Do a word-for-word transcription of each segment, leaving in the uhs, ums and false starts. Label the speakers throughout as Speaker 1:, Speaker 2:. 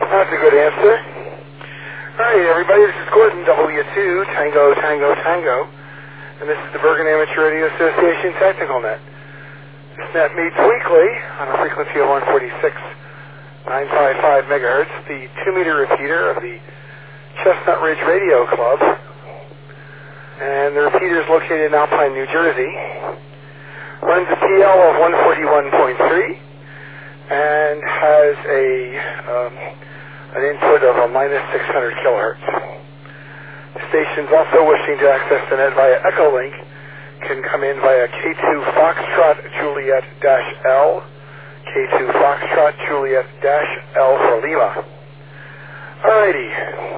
Speaker 1: That's a good answer. All right, everybody, this is Gordon, W two, Tango, Tango, Tango, and this is the Bergen Amateur Radio Association Technical Net. This net meets weekly on a frequency of one forty-six point nine five five megahertz, the two-meter repeater of the Chestnut Ridge Radio Club, and the repeater is located in Alpine, New Jersey. Runs a T L of one forty-one point three and has a um, an input of a minus six hundred kilohertz. Stations also wishing to access the net via Echolink can come in via K two Foxtrot Juliet dash L, K two Foxtrot Juliet dash L for Lima. Alrighty.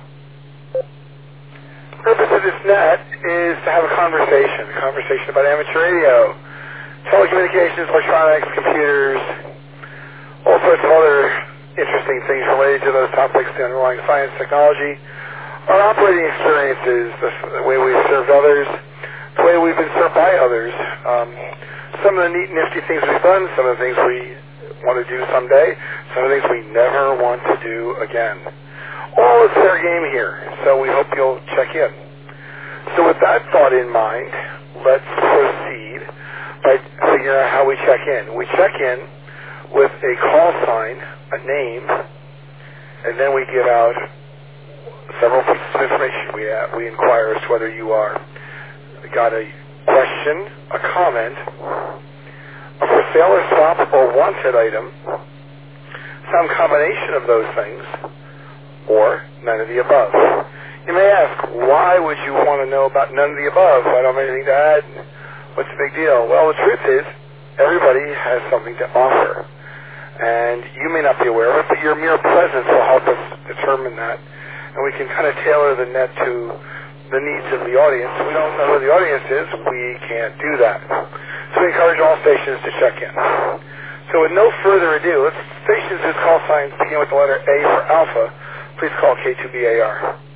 Speaker 1: The purpose of this net is to have a conversation, a conversation about amateur radio, telecommunications, electronics, computers, all sorts of other interesting things related to those topics, the underlying science, technology, our operating experiences, the, the way we've served others, the way we've been served by others, um, some of the neat, nifty things we've done, some of the things we want to do someday, some of the things we never want to do again. All is fair game here, so we hope you'll check in. So with that thought in mind, let's proceed by figuring out how we check in. We check in with a call sign, a name, and then we give out several pieces of information. We uh, we inquire as to whether you are got a question, a comment, a for sale or swap or wanted item, some combination of those things, or none of the above. You may ask, why would you want to know about none of the above? I don't have anything to add. What's the big deal? Well, the truth is, everybody has something to offer. And you may not be aware of it, but your mere presence will help us determine that. And we can kind of tailor the net to the needs of the audience. If we don't know who the audience is, we can't do that. So we encourage all stations to check in. So with no further ado, let's stations whose call signs begin with the letter A for Alpha, please call K two B A R.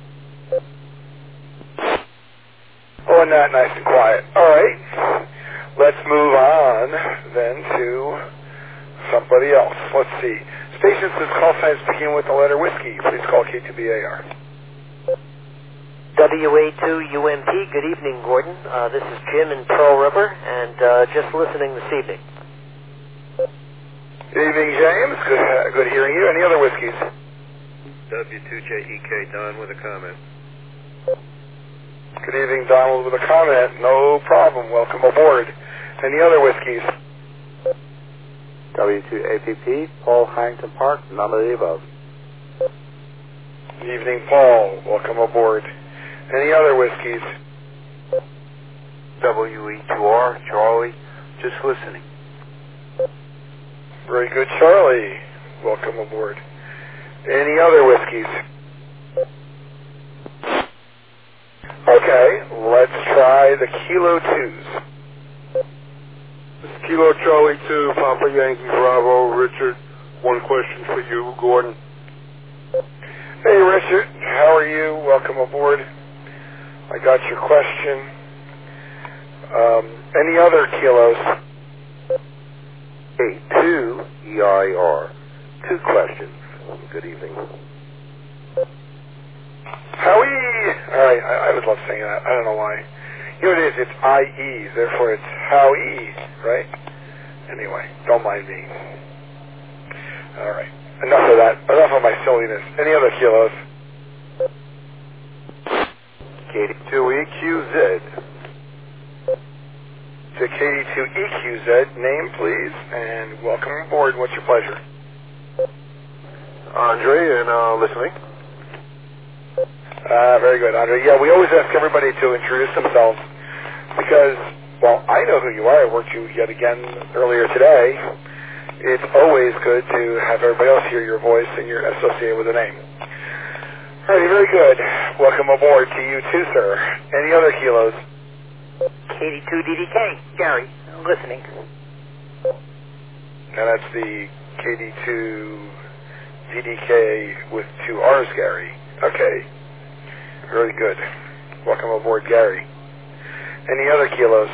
Speaker 1: Oh, and that nice and quiet. All right. Let's move on then to somebody else. Let's see. Stations whose call signs begin with the letter Whiskey, please call K two B A R.
Speaker 2: W A two U M P, good evening, Gordon. Uh, this is Jim in Pearl River, and uh, just listening this evening.
Speaker 1: Good evening, James. Good, uh, good hearing you. Any other whiskeys?
Speaker 3: W two J E K, Don with a comment.
Speaker 1: Good evening, Donald with a comment. No problem. Welcome aboard. Any other whiskeys?
Speaker 4: W two A P P, Paul Harrington Park, none of the above.
Speaker 1: Good evening, Paul. Welcome aboard. Any other whiskeys?
Speaker 3: W E two R, Charlie, just listening.
Speaker 1: Very good, Charlie. Welcome aboard. Any other whiskeys? Okay, let's try the Kilo twos.
Speaker 5: This is Kilo Charlie two, Papa Yankee Bravo, Richard. One question for you, Gordon.
Speaker 1: Hey, Richard. How are you? Welcome aboard. I got your question. Um, any other kilos?
Speaker 4: A two E I R. Two questions. Good evening.
Speaker 1: Howie! Alright, I, I would love saying that. I don't know why. You know what it is? It's I E, therefore it's Howie, right? Anyway, don't mind me. Alright. Enough of that. Enough of my silliness. Any other kilos?
Speaker 4: K D two E Q Z.
Speaker 1: To K D two E Q Z, name please, and welcome aboard. What's your pleasure?
Speaker 5: Andre, and uh, listening.
Speaker 1: Uh, very good, Andre. Yeah, we always ask everybody to introduce themselves because, well, I know who you are. I worked you yet again earlier today. It's always good to have everybody else hear your voice and you're associated with a name. All right, very good. Welcome aboard to you too, sir. Any other kilos?
Speaker 2: K D two D D K, Gary, listening.
Speaker 1: And that's the K D two D D K with two R's, Gary. Okay. Very good. Welcome aboard, Gary. Any other kilos?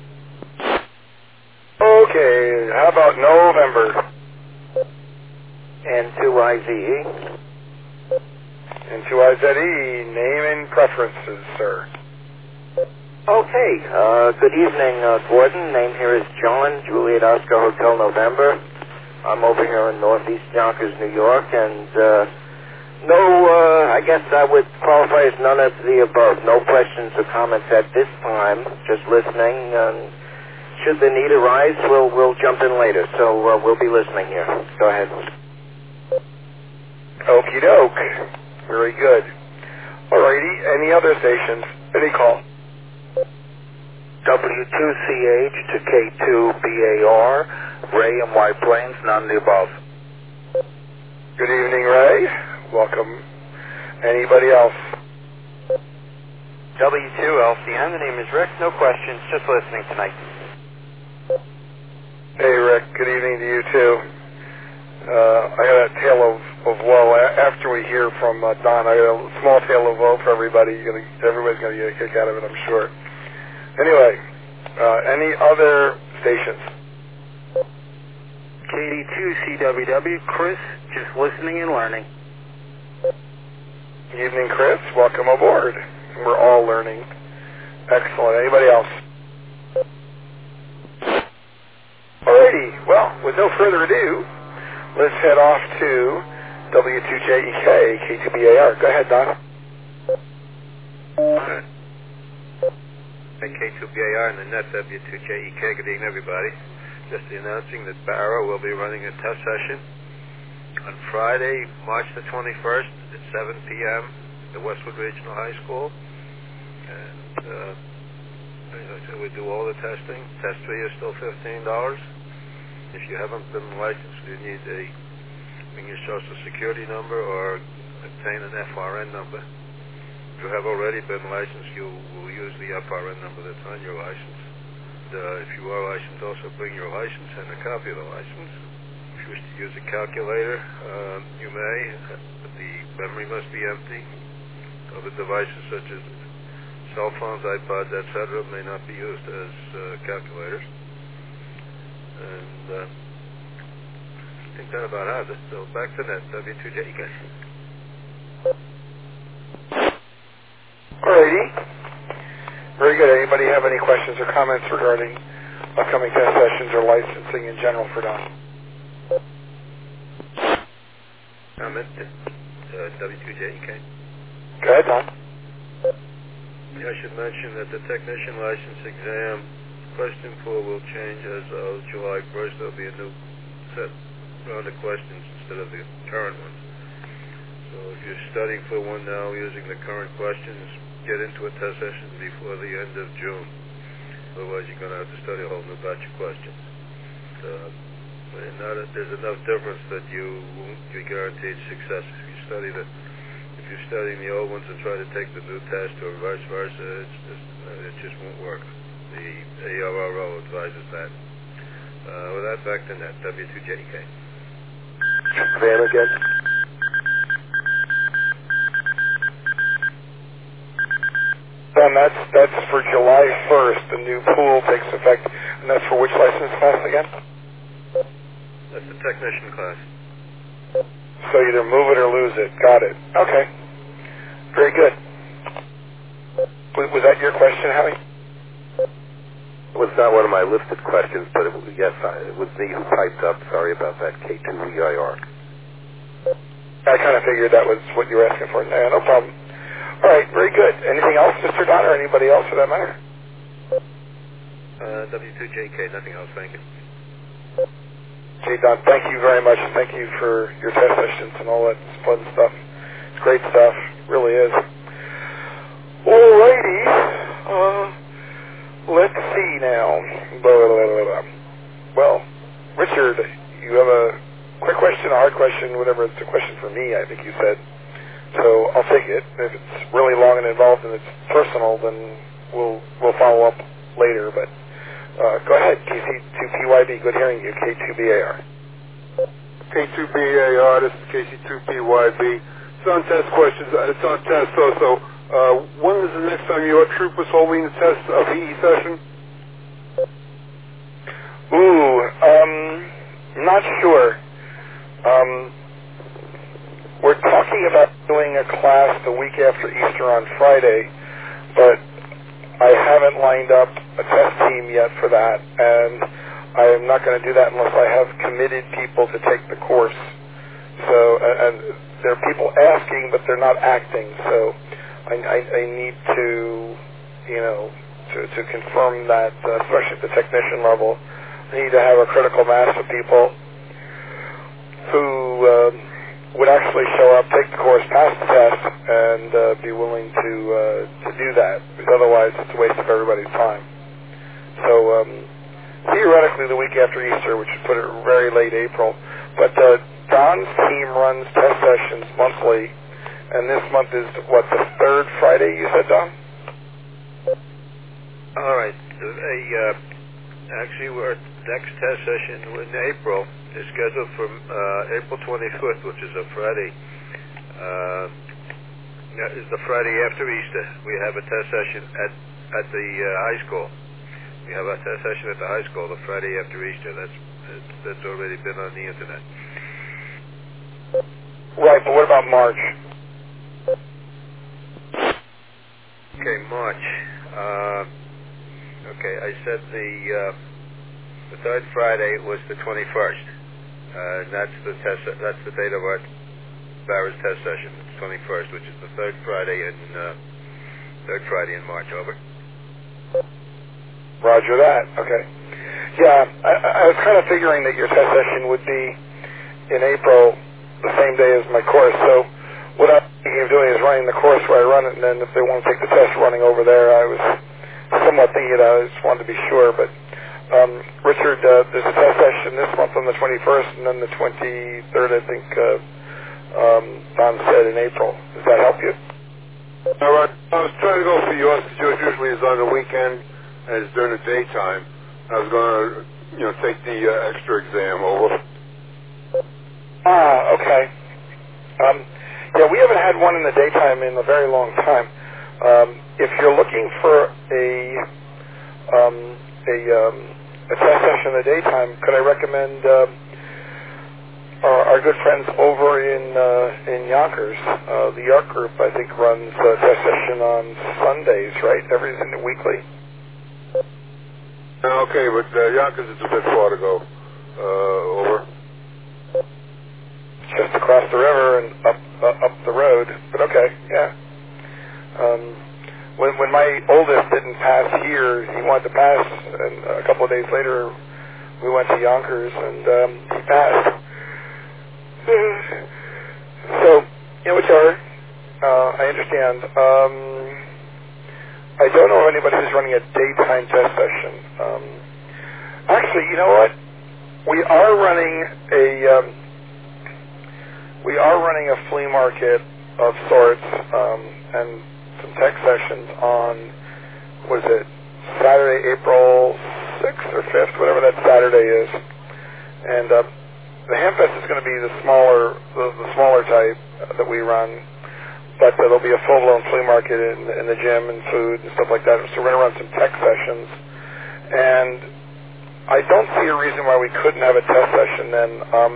Speaker 1: Okay, how about November?
Speaker 2: N two I Z E.
Speaker 1: N two I Z E, name and preferences, sir.
Speaker 2: Okay, uh, good evening, uh, Gordon. Name here is John, Juliet Oscar Hotel November. I'm over here in Northeast Yonkers, New York, and uh, no, uh, I guess I would qualify as none of the above. No questions or comments at this time, just listening. And should the need arise, we'll, we'll jump in later, so uh, we'll be listening here. Go ahead.
Speaker 1: Okie doke. Very good. Alrighty, any other stations? Any call?
Speaker 4: W two C H to K two B A R, Ray and White Plains, none of the above.
Speaker 1: Good evening, Ray. Welcome. Anybody else?
Speaker 6: W two L C N, the name is Rick. No questions, just listening tonight.
Speaker 1: Hey, Rick. Good evening to you, too. Uh, I got a tale of, of woe. After we hear from uh, Don, I got a small tale of woe for everybody. You're gonna, everybody's going to get a kick out of it, I'm sure. Anyway, uh, any other stations?
Speaker 6: K D two C W W, Chris, just listening and learning.
Speaker 1: Evening, Chris. Welcome aboard. We're all learning. Excellent. Anybody else? Alrighty. Well, with no further ado, let's head off to W two J E K, K two B A R. Go ahead, Don.
Speaker 3: Okay. K two B A R and the net W two J E K. Good evening, everybody. Just announcing that Barrow will be running a test session on Friday, March the twenty-first at seven p m at Westwood Regional High School. And uh, as I said, we do all the testing. Test fee is still fifteen dollars. If you haven't been licensed, you need a bring your social security number or obtain an F R N number. If you have already been licensed, you will use the F R N number that's on your license. Uh, if you are licensed, also bring your license and a copy of the license. If you wish to use a calculator, uh, you may, but the memory must be empty. Other devices such as cell phones, iPods, et cetera may not be used as uh, calculators. And uh, I think that about has it. So back to that, W two J E K.
Speaker 1: Alrighty. Very good. Anybody have any questions or comments regarding upcoming test sessions or licensing in general for Don?
Speaker 3: Comment at uh, W two J E K.
Speaker 1: Go ahead, Don.
Speaker 3: I should mention that the technician license exam question pool will change as of July first. There'll be a new set round of questions instead of the current ones. So if you're studying for one now using the current questions, get into a test session before the end of June. Otherwise, you're going to have to study a whole new batch of questions. Uh, and not a, there's enough difference that you won't be guaranteed success if you study the. If you're studying the old ones and try to take the new test, or vice versa, it's just, uh, it just won't work. The A R R O advises that. Uh, with that, back to net, W two J E K.
Speaker 4: Van again.
Speaker 1: Don, that's, that's for July first. The new pool takes effect. And that's for which license class again?
Speaker 3: That's the technician class.
Speaker 1: So either move it or lose it. Got it. Okay. Very good. Was, was that your question, Howie?
Speaker 4: It was not one of my listed questions, but it was, yes, I, it was me who typed up. Sorry about that, K two E I R.
Speaker 1: I kind of figured that was what you were asking for. Yeah, no problem. All right, very good. Anything else, Mister Don, or anybody else for that matter?
Speaker 3: Uh, W two J K, nothing else, thank you.
Speaker 1: Hey, Don, thank you very much, and thank you for your test sessions and all that fun stuff. It's great stuff, really is. All righty. Uh, let's see now. Blah, blah, blah, blah. Well, Richard, you have a quick question, a hard question, whatever. It's a question for me, I think you said. So I'll take it. If it's really long and involved and it's personal, then we'll we'll follow up later. But uh, go ahead, K C two P Y B. Good hearing you, K two B A R.
Speaker 5: K two B A R, this is K C two P Y B. It's on test questions. It's on test also. Uh, when is the next time your troop is holding the test of P E session?
Speaker 1: Ooh, um, not sure. Um, we're talking about doing a class the week after Easter on Friday, but I haven't lined up a test team yet for that, and I am not going to do that unless I have committed people to take the course. So, and there are people asking, but they're not acting, so I, I, I need to, you know, to, to confirm that, uh, especially at the technician level. I need to have a critical mass of people who um, would actually show up, take the course, pass the test, and uh, be willing to uh, to do that, because otherwise it's a waste of everybody's time. So um, theoretically the week after Easter, which would put it very late April, but uh, Don's team runs test sessions monthly, and this month is, what, the third Friday, you said, Don?
Speaker 3: All right. A, uh, actually, our next test session in April is scheduled for uh, April twenty-fifth, which is a Friday. Uh, that is the Friday after Easter. We have a test session at at the uh, high school. We have a test session at the high school the Friday after Easter. That's that's already been on the internet.
Speaker 1: Right, but what about March?
Speaker 3: Okay, March. Uh, okay, I said the uh, the third Friday was the twenty-first. Uh, and that's the test. That's the date of our Barra's test session. It's twenty-first, which is the third Friday in uh, third Friday in March. Over.
Speaker 1: Roger that. Okay. Yeah, I, I was kind of figuring that your test session would be in April, the same day as my course. So what I'm thinking of doing is running the course where I run it, and then if they want to take the test running over there, I was somewhat thinking that I just wanted to be sure, but. Um, Richard, uh, there's a test session this month on the twenty-first, and then the twenty-third, I think, uh, um, Don said in April. Does that help you?
Speaker 5: All right. I was trying to go for yours, because yours usually is on the weekend and it's during the daytime. I was going to, you know, take the uh, extra exam over.
Speaker 1: Ah, okay. Um, yeah, we haven't had one in the daytime in a very long time. Um, if you're looking for a um, a um, a test session in the daytime, could I recommend um, our, our good friends over in uh, in Yonkers? Uh, the York Group, I think, runs a test session on Sundays, right? Every weekly.
Speaker 5: Okay, but uh, Yonkers is a bit far to go. Uh, over.
Speaker 1: Just across the river and up uh, up the road, but okay, yeah. Um, when when my oldest didn't pass here, he wanted to pass, and a couple of days later, we went to Yonkers, and um, he passed. So, you know, whichever, uh, I understand. Um, I don't know of anybody who's running a daytime test session. Um, actually, you know what? We are running a um, we are running a flea market of sorts, um, and some tech sessions on, what is it, Saturday, April sixth or fifth, whatever that Saturday is. And uh, the Hamfest is going to be the smaller, the, the smaller type uh, that we run, but uh, there'll be a full-blown flea market in, in the gym and food and stuff like that. So we're going to run some tech sessions. And I don't see a reason why we couldn't have a test session then. Um,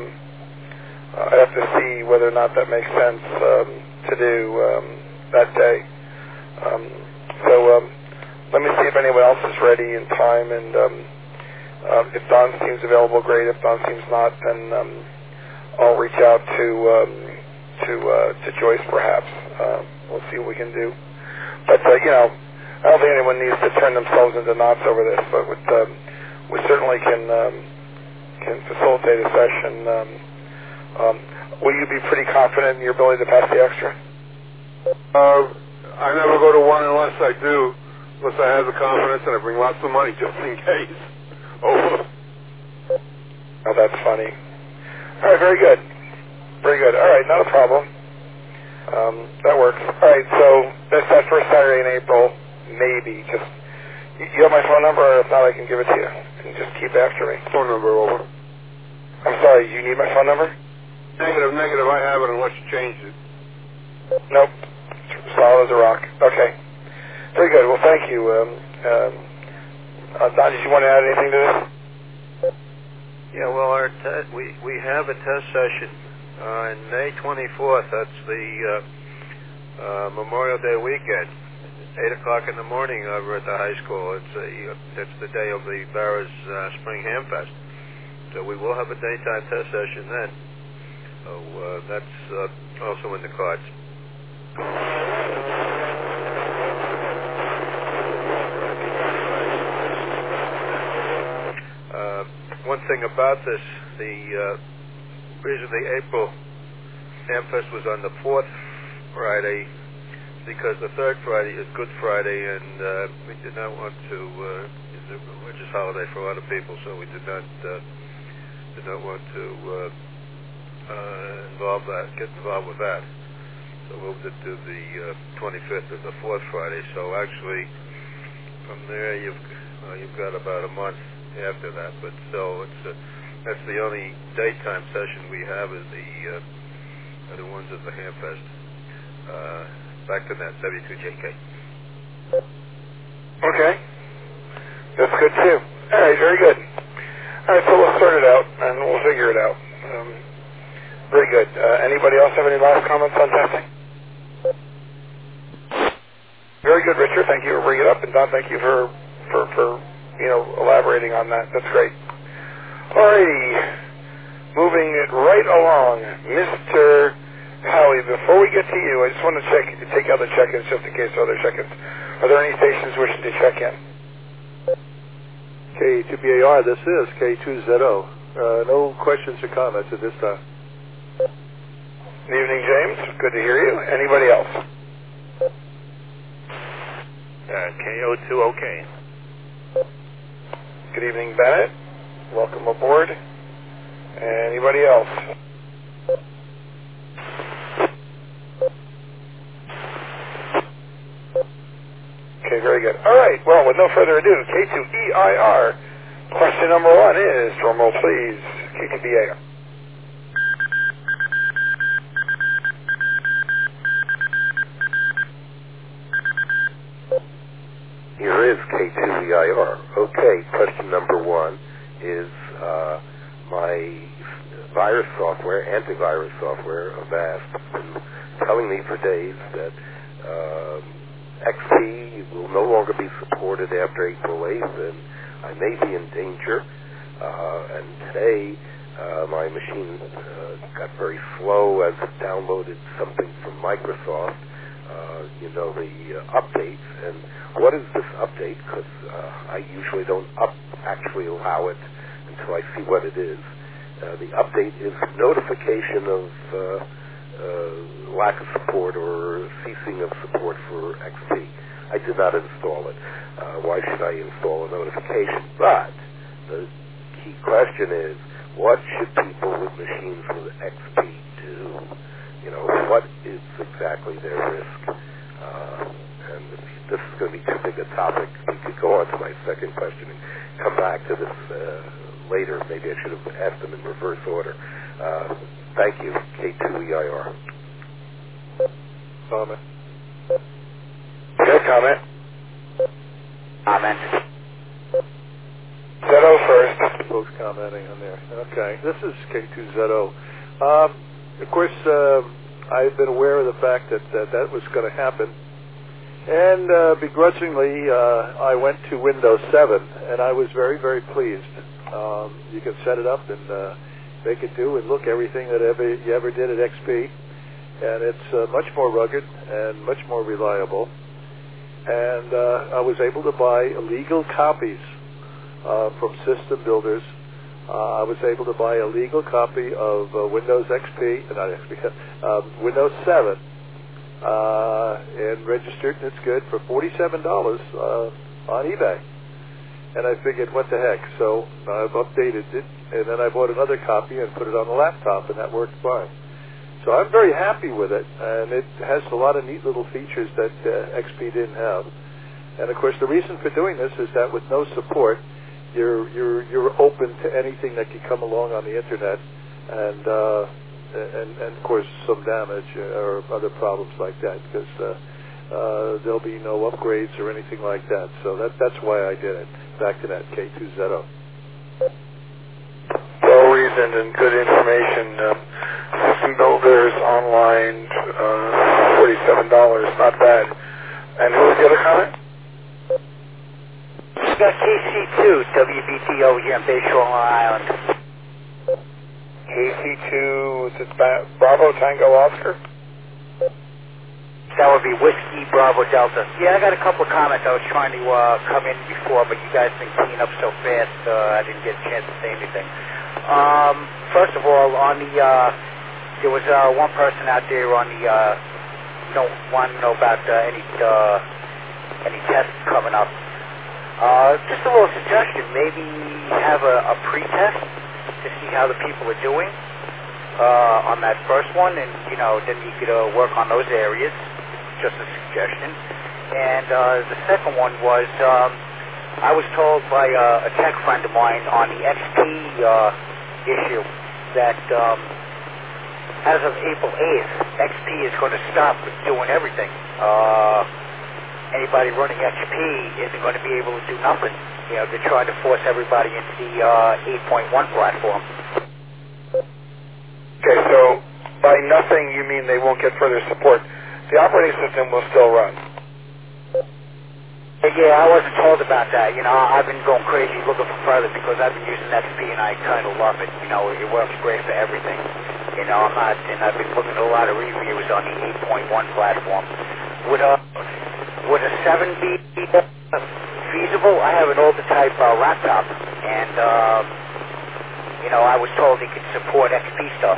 Speaker 1: I have to see whether or not that makes sense um, to do um, that day. Um, so um, let me see if anyone else is ready in time, and um, uh, if Don's team's available, great. If Don's team's not, then um, I'll reach out to um, to uh, to Joyce perhaps. Uh, we'll see what we can do. But uh, you know, I don't think anyone needs to turn themselves into knots over this. But with, um, we certainly can um, can facilitate a session. Um, um, will you be pretty confident in your ability to pass the extra?
Speaker 5: Uh, I never go to one unless I do, unless I have the confidence and I bring lots of money just in case. Over.
Speaker 1: Oh, that's funny. All right, very good. Very good. All right, not a problem. Um, that works. All right, so that's that first Saturday in April, maybe. Just, you have my phone number, or if not, I can give it to you. And just keep after me.
Speaker 5: Phone number, over.
Speaker 1: I'm sorry, you need my phone number?
Speaker 5: Negative, negative, I have it unless you change it.
Speaker 1: Nope. Solid as a rock. Okay. Very good. Well, thank you. Um, um, uh, Don, did you want to add anything to this?
Speaker 3: Yeah, well, our te- we we have a test session On May twenty-fourth, that's the uh, uh, Memorial Day weekend, eight o'clock in the morning over at the high school. It's a, it's the day of the Barrows uh, Spring Hamfest. So we will have a daytime test session then. So uh, that's uh, also in the cards. Uh, one thing about this, the uh, reason the April Hamfest was on the fourth Friday, because the third Friday is Good Friday, and uh, we did not want to. Uh, it's a religious holiday for a lot of people, so we did not uh, did not want to uh, uh, involve that, get involved with that. So moved it to the uh, twenty-fifth of the fourth Friday. So actually, from there you've uh, you've got about a month after that. But still, it's uh, that's the only daytime session we have is the uh, are the ones at the Hamfest. Uh, back to that W two J K.
Speaker 1: Okay, that's good too. All right, very good. All right, so we'll start it out and we'll figure it out. Um, very good. Uh, anybody else have any last comments on testing? Very good, Richard. Thank you for bringing it up, and Don, thank you for, for, for you know, elaborating on that. That's great. All righty. Moving it right along, Mister Howie, before we get to you, I just want to check, take out the check-ins just in case there are other check-ins. Are there any stations wishing to check in?
Speaker 7: K two B A R, this is K two Z O. Uh, no questions or comments at this time.
Speaker 1: Good evening, James. Good to hear you. Anybody else?
Speaker 3: Uh, K O two O K.
Speaker 1: Good evening, Bennett. Welcome aboard. Anybody else? Okay, very good. All right, well, with no further ado, K two E I R. Question number one is, drum roll please, K two B A R.
Speaker 4: Here is K two E I R. Okay, question number one is uh, my virus software, antivirus software, Avast, has been telling me for days that um, X P will no longer be supported after April eighth, and I may be in danger. Uh, and today, uh, my machine uh, got very slow as it downloaded something from Microsoft, uh, you know, the uh, updates. And what is this update? Because uh, I usually don't up actually allow it until I see what it is. Uh, the update is notification of uh, uh, lack of support or ceasing of support for X P. I did not install it. Uh, why should I install a notification? But the key question is, what should people with machines with X P do? You know, what is exactly their risk? Uh, and this is going to be too big a topic. We could go on to my second question and come back to this uh, later. Maybe I should have asked them in reverse order. Uh, thank you, K two E I R.
Speaker 7: Comment.
Speaker 1: Good comment.
Speaker 2: Comment.
Speaker 1: Z O first.
Speaker 7: Folks commenting on there. Okay, this is K two Z O. Um, of course, uh, I've been aware of the fact that that, that was going to happen. And uh, begrudgingly, uh, I went to Windows seven, and I was very, very pleased. Um, you can set it up and uh, make it do and look everything that ever you ever did at X P. And it's uh, much more rugged and much more reliable. And uh, I was able to buy illegal copies uh, from system builders. Uh, I was able to buy a legal copy of uh, Windows X P, not X P, uh, Windows seven, uh, and registered, and it's good, for forty-seven dollars uh, on eBay. And I figured, what the heck? So I've updated it, and then I bought another copy and put it on the laptop, and that worked fine. So I'm very happy with it, and it has a lot of neat little features that uh, X P didn't have. And of course, the reason for doing this is that with no support, you're you're you're open to anything that can come along on the internet, and uh, and and of course some damage or other problems like that, because uh, uh, there'll be no upgrades or anything like that. So that that's why I did it. Back to that K two Z O.
Speaker 1: Well reasoned and good information. Um, Custom Builders Online, uh, forty-seven dollars, not bad. And who was the other comment?
Speaker 8: We got K C two, W B T over here on Bayshore, Long Island.
Speaker 1: K C two, is it Bravo Tango Oscar?
Speaker 8: That would be Whiskey Bravo Delta. Yeah, I got a couple of comments. I was trying to uh, come in before, but you guys been cleaning up so fast, uh, I didn't get a chance to say anything. Um, first of all, on the, uh, there was uh, one person out there on the, uh, no, wanting to know about uh, any, uh, any tests coming up. Uh, just a little suggestion, maybe have a, a pre-test to see how the people are doing uh, on that first one, and, you know, then you could uh, work on those areas. Just a suggestion. And uh, the second one was, um, I was told by uh, a tech friend of mine on the X P uh, issue that um, as of April eighth, X P is going to stop doing everything. Uh, anybody running X P isn't going to be able to do nothing. You know, they're trying to force everybody into the uh, eight point one platform.
Speaker 1: Okay, so by nothing you mean they won't get further support. The operating system will still run.
Speaker 8: Yeah, I wasn't told about that. You know, I've been going crazy looking for further because I've been using X P and I kind of love it. You know, it works great for everything. You know, I'm not, and I've been looking at a lot of reviews on the eight point one platform. Would a, would a seven be feasible? I have an older type uh, laptop, and, um, you know, I was told it could support X P stuff.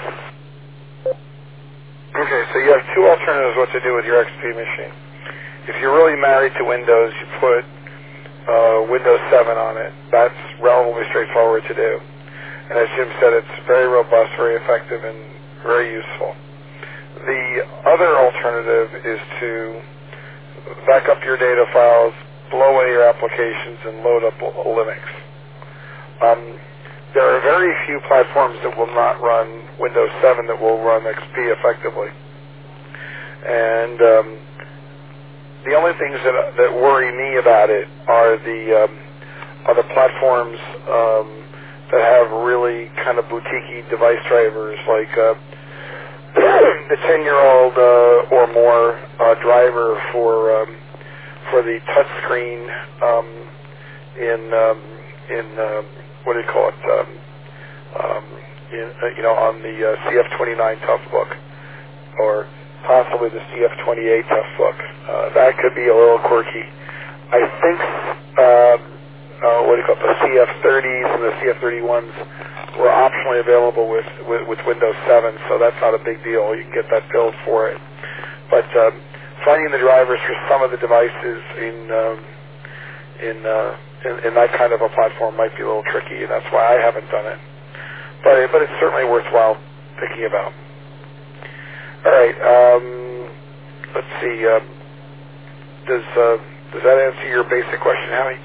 Speaker 1: Okay, so you have two alternatives what to do with your X P machine. If you're really married to Windows, you put uh, Windows seven on it. That's relatively straightforward to do. And as Jim said, it's very robust, very effective, and very useful. The other alternative is to back up your data files, blow away your applications, and load up Linux. Um, There are very few platforms that will not run Windows seven that will run X P effectively. And um, the only things that, that worry me about it are the um, are the platforms um, that have really kind of boutique-y device drivers, like uh, the ten-year-old uh, or more uh, driver for um, for the touchscreen um, in um, in um, what do you call it? Um, um, in, uh, you know, on the uh, C F twenty-nine Toughbook, or possibly the C F twenty-eight Toughbook. Uh, that could be a little quirky. I think um, uh, what do you call it? The C F thirties and the C F thirty-ones were optionally available with, with, with Windows seven, so that's not a big deal. You can get that build for it. But um, finding the drivers for some of the devices in um, in uh, In, in that kind of a platform might be a little tricky, and that's why I haven't done it. But but it's certainly worthwhile thinking about. All right, um, let's see. Um, does uh, does that answer your basic question, Howie?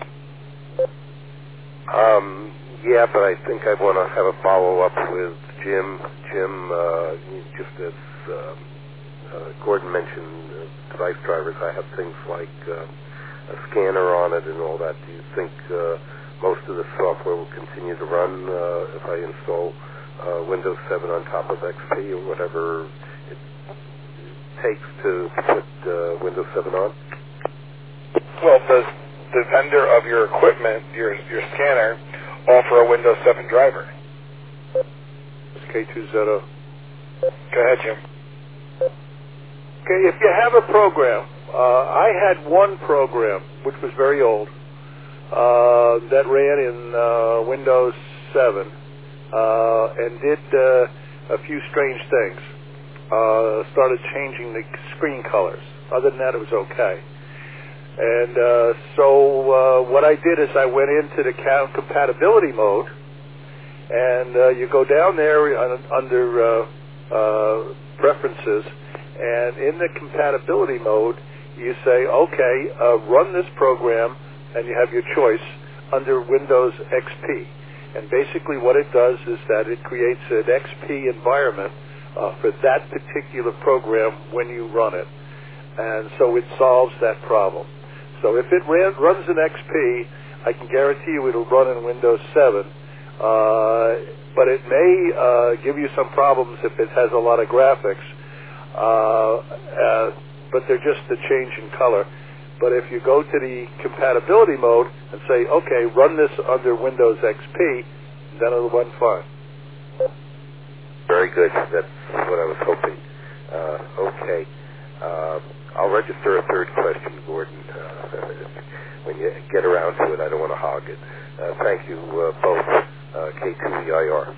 Speaker 4: Um, yeah, but I think I want to have a follow up with Jim. Jim, uh, just as uh, uh, Gordon mentioned, uh, device drivers. I have things like Uh, a scanner on it and all that. Do you think uh, most of the software will continue to run uh, if I install uh, Windows seven on top of X P or whatever it takes to put uh, Windows seven on?
Speaker 1: Well, does the vendor of your equipment, your your scanner, offer a Windows seven driver?
Speaker 7: It's K two Z O.
Speaker 1: Go ahead, Jim.
Speaker 7: Okay, if you have a program, uh, I had one program, which was very old, uh, that ran in uh, Windows seven uh, and did uh, a few strange things. Uh, started changing the screen colors. Other than that, it was okay. And uh, so uh, what I did is I went into the count compatibility mode, and uh, you go down there under uh, uh, preferences, and in the compatibility mode, you say, okay, uh, run this program, and you have your choice under Windows X P. And basically what it does is that it creates an X P environment uh, for that particular program when you run it. And so it solves that problem. So if it ran, runs in X P, I can guarantee you it'll run in Windows seven. Uh, but it may uh, give you some problems if it has a lot of graphics. Uh, uh, but they're just a change in color. But if you go to the compatibility mode and say, okay, run this under Windows X P, then it'll run fine.
Speaker 4: Very good. That's what I was hoping. Uh, okay. Uh, I'll register a third question, Gordon. Uh, when you get around to it, I don't want to hog it. Uh, thank you uh, both, uh, K two E I R.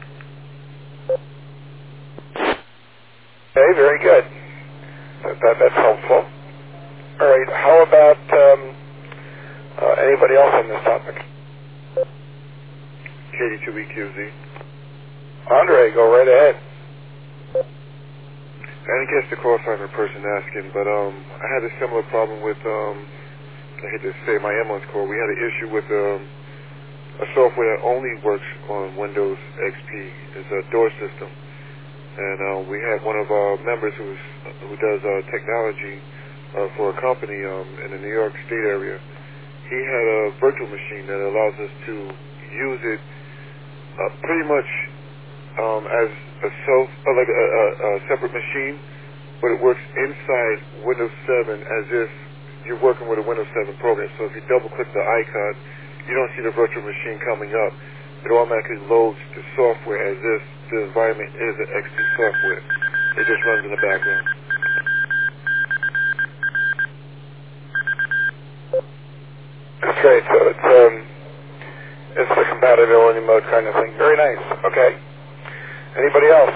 Speaker 1: Okay, very good. That, that, that's helpful. All right, how about um, uh, anybody else on this topic?
Speaker 9: K D two B Q Z.
Speaker 1: Andre, go right ahead.
Speaker 9: I didn't catch the call sign of the person asking, but um, I had a similar problem with, um, I hate to say my ambulance call, we had an issue with um, a software that only works on Windows X P. It's a door system. And uh, we had one of our members who's, who does uh, technology uh, for a company um, in the New York State area. He had a virtual machine that allows us to use it uh, pretty much um, as a self, uh, like a, a, a separate machine, but it works inside Windows seven as if you're working with a Windows seven program. So if you double-click the icon, you don't see the virtual machine coming up. It automatically loads the software as if the environment is an X P software. It just runs in the background.
Speaker 1: That's great. So it's um, it's the compatibility mode kind of thing. Very nice. Okay. Anybody else?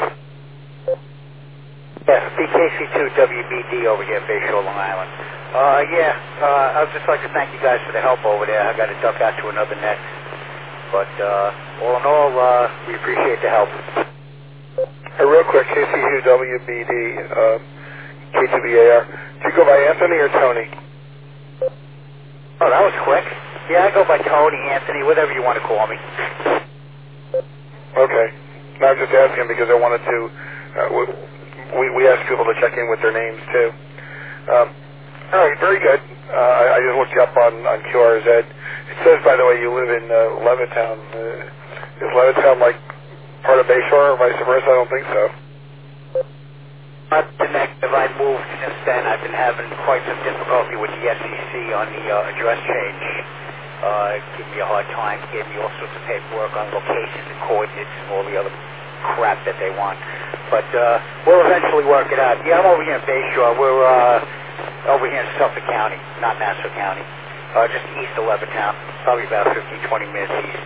Speaker 8: Yeah, B K C two W B D over here, Bayshore, Long Island. Uh, yeah, uh, I'd just like to thank you guys for the help over there. I got to duck out to another net. But uh, all in all, uh, we appreciate the help.
Speaker 1: Hey, real quick, K C two W B D, uh, K two B A R. Do you go by Anthony or Tony?
Speaker 8: Oh, that was quick. Yeah, I go by Tony, Anthony, whatever you want to call me.
Speaker 1: Okay. No, I'm just asking because I wanted to, uh, we, we ask people to check in with their names too. Um, all right, very good. Uh, I, I just looked you up on, on Q R Z. It says, by the way, you live in uh, Levittown. Uh, is Levittown like part of Bayshore or vice versa? I don't think so.
Speaker 8: Not the negative. I moved since then. I've been having quite some difficulty with the S E C on the uh, address change. Uh, give me a hard time. Gave me all sorts of paperwork on locations and coordinates and all the other crap that they want. But uh, we'll eventually work it out. Yeah, I'm over here in Bayshore. We're uh, over here in Suffolk County, not Nassau County. Uh, just east of Levittown, probably about fifteen, twenty minutes east.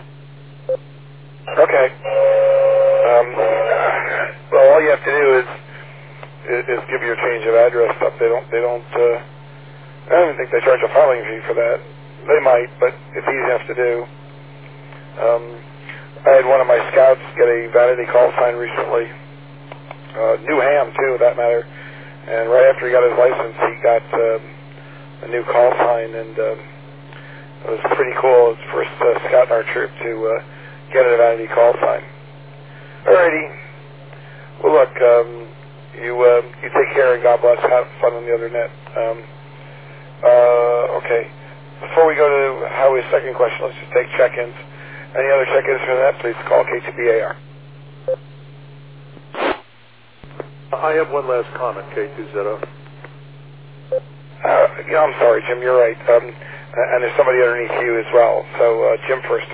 Speaker 1: Okay. Um, well, all you have to do is, is is give your change of address stuff. They don't. They don't. Uh, I don't even think they charge a filing fee for that. They might, but it's easy enough to do. Um, I had one of my scouts get a vanity call sign recently. Uh, New Ham too, that matter. And right after he got his license, he got um, a new call sign, and um, it was pretty cool. It was the first uh, scout in our troop to uh, get a vanity call sign. Alrighty. Well, look, um, you uh, you take care and God bless. Have fun on the other net. Um, uh, okay. Before we go to Howie's second question, let's just take check-ins. Any other check-ins from that? Please call K two B A R.
Speaker 7: I have one last comment, K two Z O.
Speaker 1: Uh, yeah, I'm sorry, Jim. You're right. Um, and there's somebody underneath you as well. So uh, Jim first.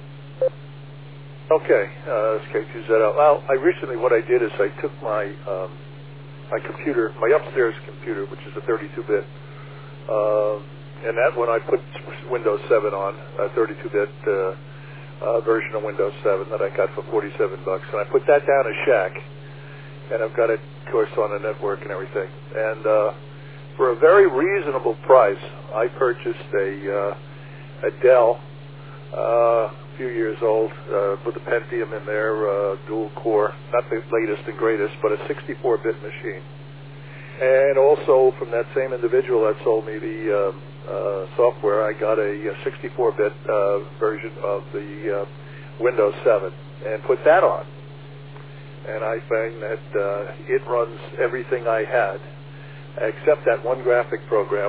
Speaker 7: Okay, uh, it's K two Z O. Well, I recently, what I did is I took my um, my computer, my upstairs computer, which is a thirty-two bit, uh, and that one I put Windows seven on, a thirty-two bit uh, uh, version of Windows seven that I got for forty-seven bucks, and I put that down as Shack, and I've got it, of course, on the network and everything. And uh, for a very reasonable price, I purchased a uh, a Dell. Uh, a few years old, uh, with a Pentium in there, uh, dual core, not the latest and greatest, but a sixty-four bit machine. And also from that same individual that sold me the uh, uh, software, I got a sixty-four bit uh, version of the uh, Windows seven and put that on. And I find that uh, it runs everything I had, except that one graphic program,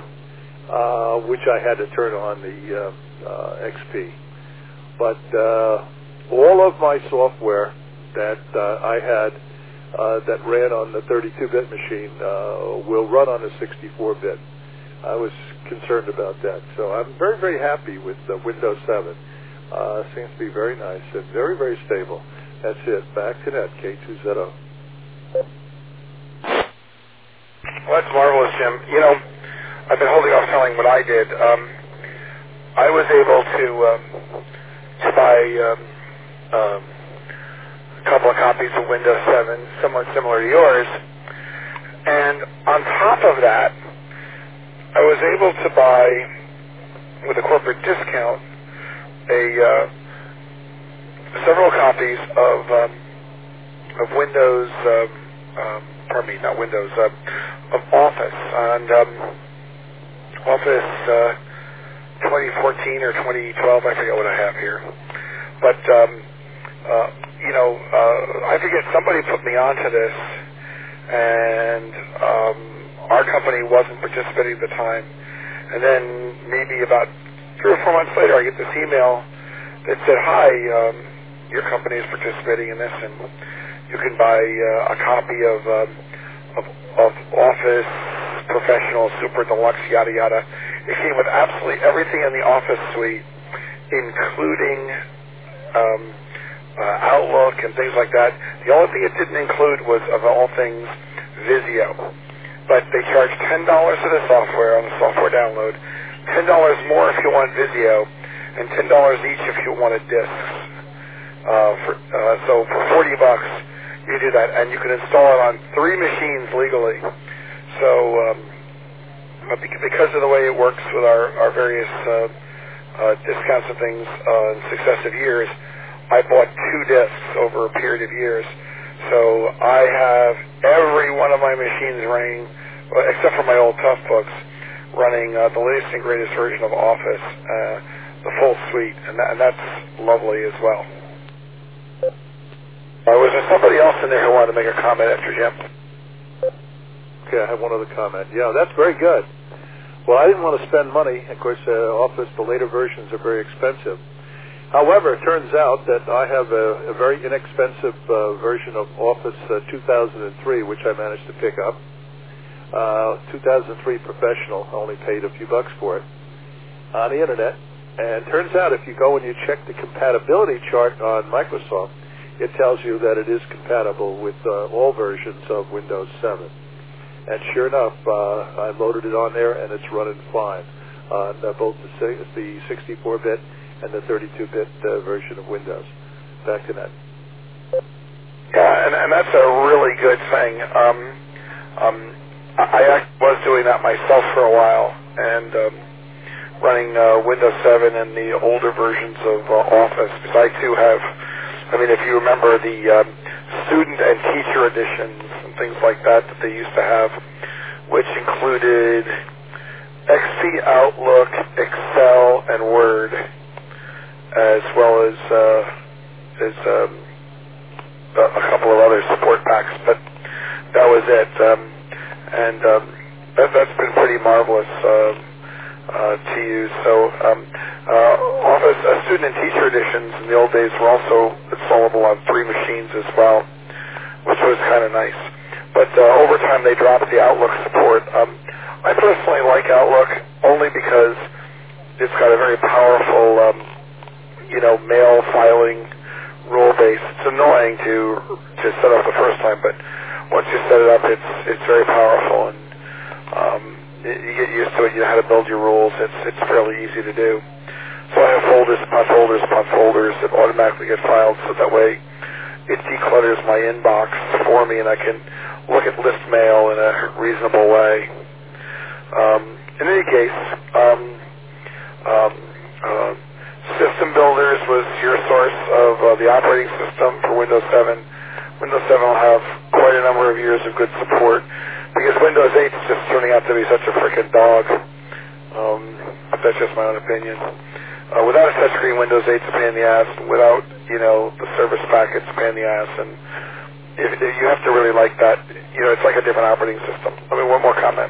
Speaker 7: uh, which I had to turn on the uh, uh, X P. But uh, all of my software that uh, I had uh, that ran on the thirty-two bit machine uh, will run on a sixty-four bit. I was concerned about that. So I'm very, very happy with uh, Windows seven. Uh, seems to be very nice and very, very stable. That's it. Back to that, K two Z O.
Speaker 1: Well, that's marvelous, Jim. You know, I've been holding off telling what I did. Um, I was able to um, to buy um, um, a couple of copies of Windows seven, somewhat similar to yours, and on top of that, I was able to buy, with a corporate discount, a uh, several copies of um, of Windows. Um, um, pardon me, not Windows. Uh, of Office and um, Office uh, twenty fourteen or twenty twelve. I forget what I have here, but um, uh, you know, uh, I forget. Somebody put me onto this, and um, our company wasn't participating at the time. And then maybe about three or four months later, I get this email that said, "Hi, um, your company is participating in this, and you can buy uh, a copy of, um, of of Office Professional Super Deluxe, yada yada." It came with absolutely everything in the Office suite, including um, uh, Outlook and things like that. The only thing it didn't include was, of all things, Visio. But they charge ten dollars for the software on the software download, ten dollars more if you want Visio, and ten dollars each if you wanted discs. Uh, for, uh, so for forty bucks, you do that, and you can install it on three machines legally. So um, because of the way it works with our, our various uh, uh, discounts and things uh, in successive years, I bought two discs over a period of years. So I have every one of my machines running, well, except for my old Toughbooks, running uh, the latest and greatest version of Office, uh, the full suite, and, that, and that's lovely as well. Uh, was there somebody else in there who wanted to make a comment after Jim?
Speaker 7: Okay, I have one other comment. Yeah, that's very good. Well, I didn't want to spend money. Of course, uh, Office, the later versions are very expensive. However, it turns out that I have a, a very inexpensive uh, version of Office uh, two thousand three, which I managed to pick up. Uh, two thousand three Professional, I only paid a few bucks for it on the internet. And it turns out if you go and you check the compatibility chart on Microsoft, it tells you that it is compatible with uh, all versions of Windows seven. And sure enough, uh, I loaded it on there and it's running fine on uh, both the, the sixty-four bit and the thirty-two bit uh, version of Windows. Back to that.
Speaker 1: Yeah, and, and that's a really good thing. Um, um, I, I was doing that myself for a while, and um, running uh, Windows seven and the older versions of uh, Office, because I too have, I mean, if you remember the um, student and teacher editions and things like that that they used to have, which included X P, Outlook, Excel, and Word, as well as uh, as um, a couple of other support packs, but that was it. Um, and um, that, that's been pretty marvelous uh, uh, to use. So um, uh, Office uh, student and teacher editions in the old days were also installable on three machines as well, which was kind of nice. But uh, over time they dropped the Outlook support. Um, I personally like Outlook only because it's got a very powerful um, you know, mail filing rule base. It's annoying to to set up the first time, but once you set it up, it's it's very powerful, and um, you, you get used to it. You know how to build your rules. It's it's fairly easy to do. So I have folders upon folders upon folders that automatically get filed, so that way it declutters my inbox for me, and I can look at list mail in a reasonable way. Um, in any case, um, um, uh, System Builders was your source of uh, the operating system for Windows seven. Windows seven will have quite a number of years of good support because Windows eight is just turning out to be such a frickin' dog. Um, but that's just my own opinion. Uh, without a touchscreen, Windows eight is a pain in the ass. Without, you know, the service pack, it's a pain in the ass. And if, if you have to really like that, you know, it's like a different operating system. I mean, one more comment.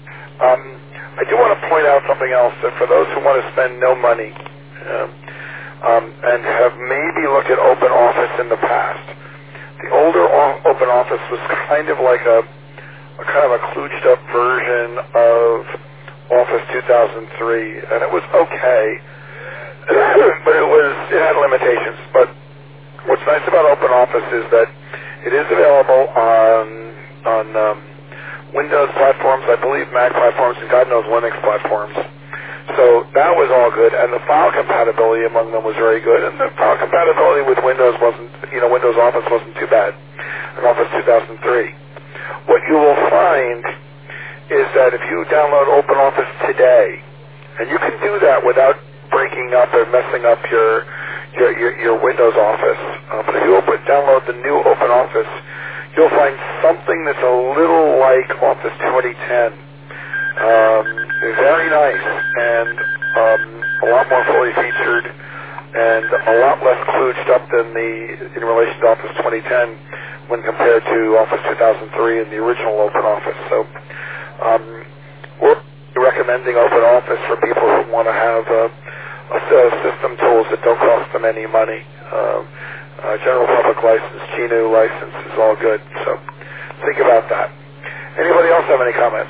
Speaker 1: Um, I do want to point out something else, that for those who want to spend no money, um, um, and have maybe looked at Open Office in the past. The older o- Open Office was kind of like a, a kind of a kludged up version of Office two thousand three, and it was okay, but it was it had limitations. But what's nice about Open Office is that it is available on on um, Windows platforms, I believe Mac platforms, and God knows Linux platforms. So that was all good, and the file compatibility among them was very good, and the file compatibility with Windows wasn't, you know, Windows Office wasn't too bad in Office two thousand three. What you will find is that if you download Open Office today, and you can do that without breaking up or messing up your your, your, your Windows Office, uh, but if you open, download the new Open Office, you'll find something that's a little like Office twenty ten. Um, very nice, and um, a lot more fully featured, and a lot less kludged up than the in relation to Office twenty ten when compared to Office two thousand three and the original Open Office. So um, we're recommending Open Office for people who want to have a, a set of system tools that don't cost them any money. Um, uh, general public license, G N U license is all good. So think about that. Anybody else have any comments?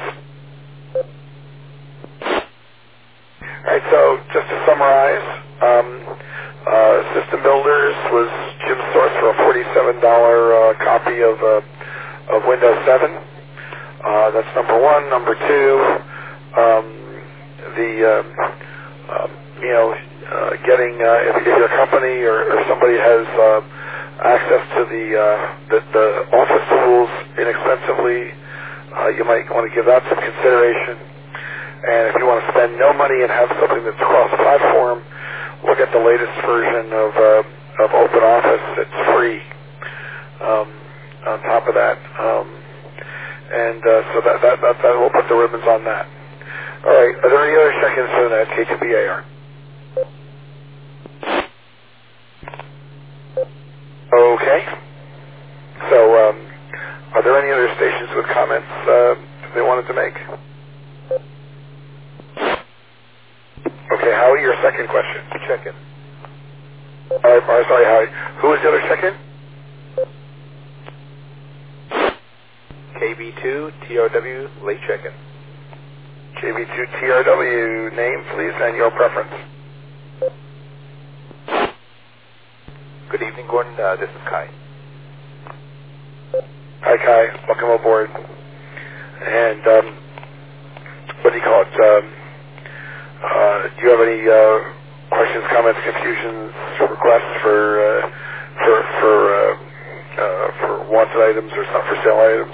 Speaker 1: All right, so just to summarize, um, uh, System Builders was Jim's source for a forty-seven dollars uh, copy of uh, of Windows seven. Uh, that's number one. Number two, um, the um, um, you know uh, getting uh, if, if your company or, or somebody has uh, access to the, uh, the the Office tools inexpensively, uh, you might want to give that some consideration. And if you want to spend no money and have something that's cross-platform, look at the latest version of uh, of Open Office. It's free. Um, on top of that, um, and uh, so that, that that that will put the ribbons on that. All right. Are there any other check-ins for that K two B A R? Okay. So, um, are there any other stations with comments uh, they wanted to make? Okay, Howie, your second question.
Speaker 10: Check-in.
Speaker 1: All right, all right, sorry, Howie. Who was the other check-in?
Speaker 10: K B two T R W, late check-in.
Speaker 1: K B two T R W, name, please, and your preference.
Speaker 10: Good evening, Gordon. Uh, this is Kai.
Speaker 1: Hi, Kai. Welcome aboard. And, um, what do you call it? Um, uh, do you have any uh, questions, comments, confusions, requests for uh, for for uh, uh, for wanted items or not for sale items?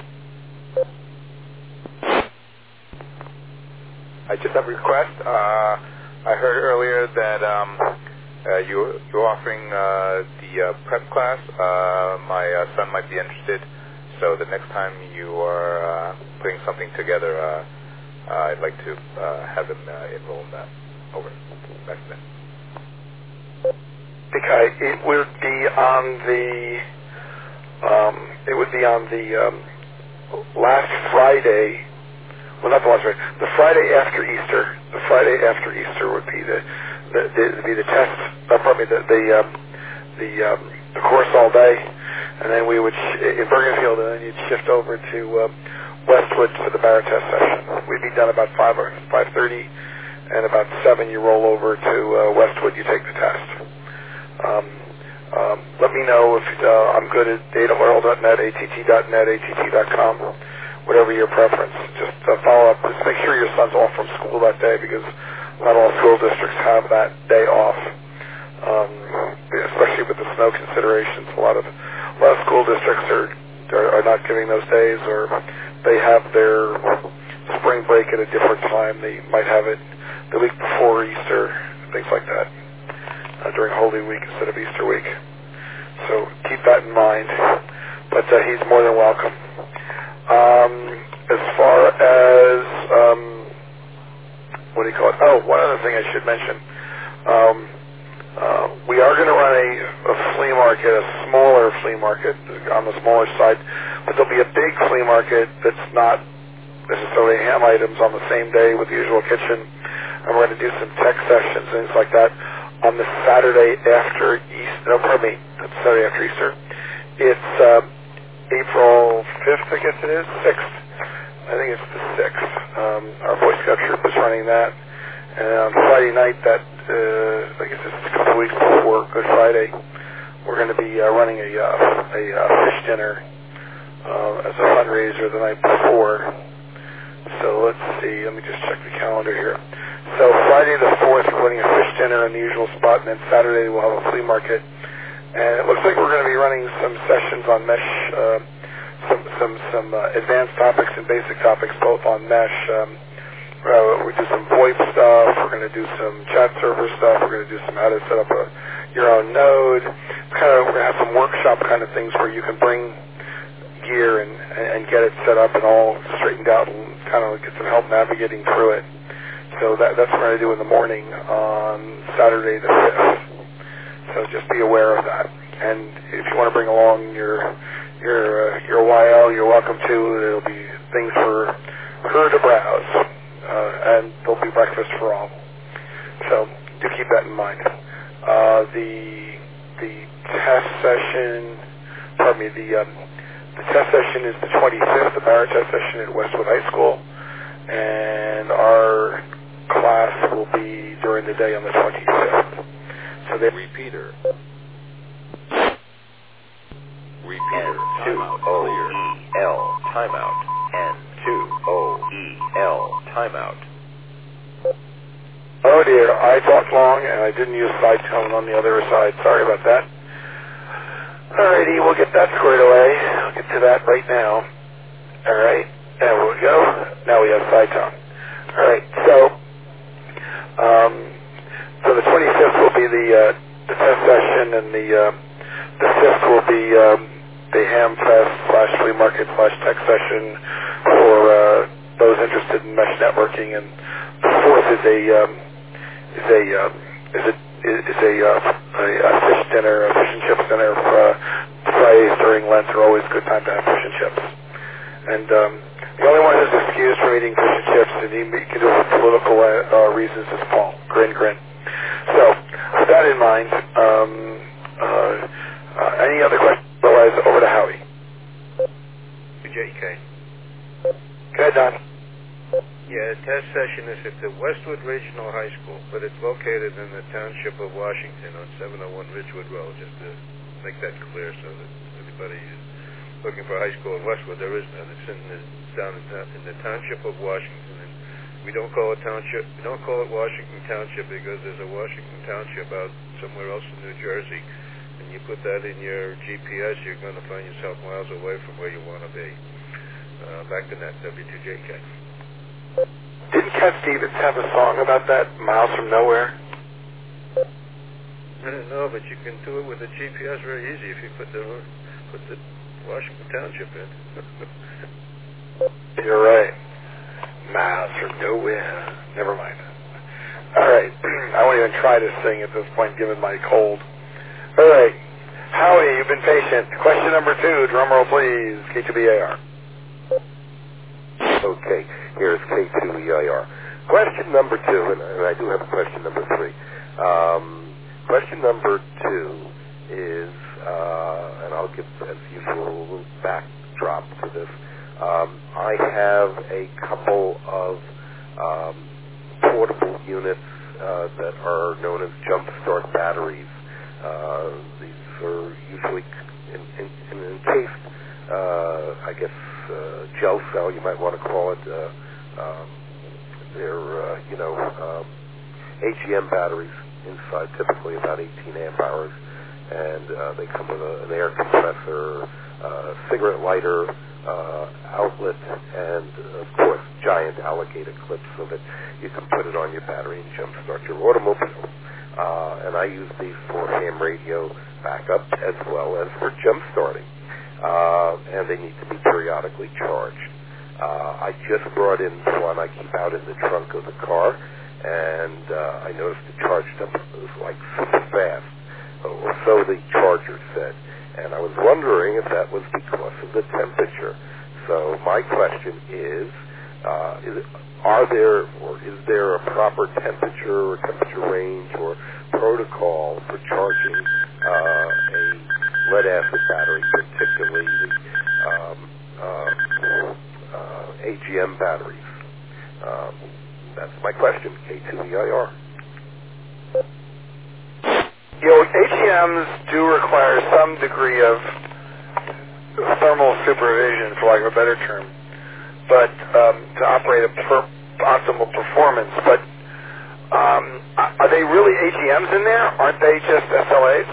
Speaker 10: I just have a request. Uh, I heard earlier that um, uh, you, you're offering uh, the uh, prep class. Uh, my uh, son might be interested, so the next time you are uh, putting something together, uh, uh, I'd like to uh, have him uh, enroll in that. Over. Back to that.
Speaker 1: Okay, it would be on the um, it would be on the um, last Friday. Well, not the last Friday. The Friday after Easter. The Friday after Easter would be the the, the be the test. Uh, pardon me. The the um, the, um, the course all day, and then we would sh- in Bergenfield, and then you'd shift over to uh, Westwood for the Barrett test session. We'd be done about five or five thirty, and about seven you roll over to uh, Westwood. You take the test. Um, um, let me know if uh, I'm good at data world dot net, A T T dot net, A T T dot com. Whatever your preference. Just uh, follow up. Just make sure your son's off from school that day, because not all school districts have that day off. Um, especially with the snow considerations, a lot of a lot of school districts are, are are not giving those days, or they have their spring break at a different time. They might have it the week before Easter, things like that, uh, during Holy Week instead of Easter week. So keep that in mind. But uh, he's more than welcome. Um, as far as, um, what do you call it? Oh, one other thing I should mention. Um, uh, we are going to run a, a flea market, a smaller flea market on the smaller side, but there'll be a big flea market that's not necessarily ham items on the same day with the usual kitchen, and we're going to do some tech sessions, things like that, on the Saturday after Easter. No, pardon me, that's Saturday after Easter. It's uh, April fifth, I guess it is, sixth. I think it's the sixth. Um, our Boy Scout troop is running that. And on Friday night, that uh, I guess it's a couple of weeks before Good Friday, we're going to be uh, running a, uh, a uh, fish dinner uh, as a fundraiser the night before. So let's see. Let me just check the calendar here. So Friday the fourth, we're running a fish dinner in the usual spot, and then Saturday we'll have a flea market. And it looks like we're going to be running some sessions on mesh. Uh, some some some uh, advanced topics and basic topics, both on mesh. Um, uh, we do some VoIP stuff. We're going to do some chat server stuff. We're going to do some how to set up a your own node. It's kind of we're going to have some workshop kind of things where you can bring gear and and get it set up and all straightened out and kind of get some help navigating through it. So that that's what we're going to do in the morning on Saturday the fifth. So just be aware of that. And if you want to bring along your your uh, your Y L, you're welcome to. There'll be things for her to browse, uh, and there'll be breakfast for all. So do keep that in mind. Uh, the the test session, pardon me, the um, the test session is the twenty-fifth, the Barrett test session at Westwood High School, and our class will be during the day on the twenty-fifth. So they
Speaker 11: repeater. Repeater. N two O E L timeout. N two O E L timeout.
Speaker 1: Oh dear, I talked long and I didn't use side tone on the other side. Sorry about that. Alrighty, we'll get that squared away. I'll get to that right now. Alright, there we go. Now we have side tone. Alright, so um, so the twenty-fifth will be the uh, the test session, and the uh, the fifth will be um, the Ham Fest slash flea market slash tech session for uh, those interested in mesh networking, and the fourth is a um, is a uh, is a is a, uh, a, a fish dinner, a fish and chips dinner. For, uh, Fridays during Lent are always a good time to have fish and chips. And um, the only one who's excused from eating fish and chips, and he can do it for political uh, reasons, is Paul. Grin, grin. So, with that in mind, um, uh, uh, any other questions? Otherwise, over to Howie.
Speaker 3: J K.
Speaker 1: Go ahead, Don.
Speaker 3: Yeah, the test session is at the Westwood Regional High School, but it's located in the township of Washington on seven oh one Ridgewood Road, just to make that clear so that everybody is looking for a high school in Westwood. There is none. It's in the, down in, in the township of Washington. And we don't call it township. We don't call it Washington Township because there's a Washington Township out somewhere else in New Jersey. And you put that in your G P S, you're going to find yourself miles away from where you want to be. Uh, back to that, W two J K.
Speaker 1: Didn't Cat Stevens have a song about that, Miles from Nowhere?
Speaker 3: I don't know, but you can do it with a G P S very easy if you put the put the Washington Township in.
Speaker 1: You're right. Miles from Nowhere. Never mind. All right. I won't even try to sing at this point, given my cold. All right. Howie, you've been patient. Question number two, drum roll please, K two B A R.
Speaker 4: Okay, here's K two E I R. Question number two, and, and I do have a question number three. Um, question number two is, uh, and I'll give, as usual, a little backdrop to this. Um, I have a couple of um, portable units uh, that are known as jump start batteries. Uh, these are usually in, in, in encased, uh, I guess, uh, gel cell, you might want to call it. Uh, um, they're, uh, you know, um, A G M batteries inside, typically about eighteen amp hours, and uh, they come with a, an air compressor, uh, cigarette lighter, uh, outlet, and, of course, giant alligator clips so that you can put it on your battery and jumpstart your automobile. Uh, and I use these for ham radio backup as well as for jump starting. Uh, and they need to be periodically charged. Uh, I just brought in one I keep out in the trunk of the car, and uh, I noticed it charged up. It was like super fast, or so the charger said. And I was wondering if that was because of the temperature. So my question is, uh, is it, are there or is there a proper temperature or temperature range or protocol for charging uh, a lead-acid battery, particularly the um, um, uh, A G M batteries? Um, that's my question. K two E I R.
Speaker 1: You know, A G Ms do require some degree of thermal supervision, for lack of a better term, but um, to operate at per- optimal performance. But um, are they really A G Ms in there? Aren't they just S L As?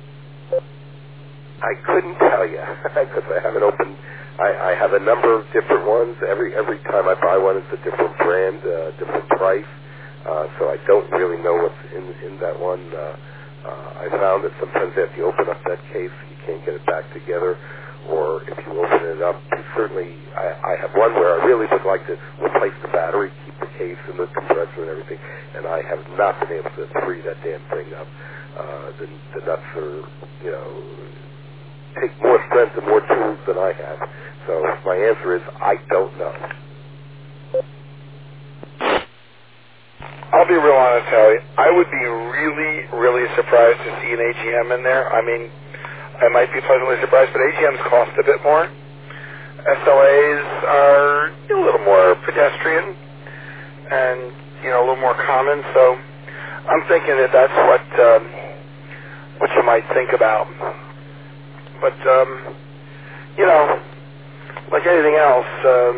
Speaker 4: I couldn't tell you because I haven't opened. I, I have a number of different ones. Every every time I buy one, it's a different brand, uh, different price. Uh, so I don't really know what's in in that one. Uh, uh, I found that sometimes if you open up that case, you can't get it back together. Or if you open it up, certainly I, I have one where I really would like to replace the battery, keep the case and the compressor and everything, and I have not been able to free that damn thing up. Uh, the, the nuts are, you know, take more strength and more tools than I have. So my answer is I don't know.
Speaker 1: I'll be real honest, Howie. I would be really, really surprised to see an A G M in there. I mean, I might be pleasantly surprised, but A G Ms cost a bit more. S L As are a little more pedestrian and, you know, a little more common. So I'm thinking that that's what um, what you might think about. But, um, you know, like anything else, um,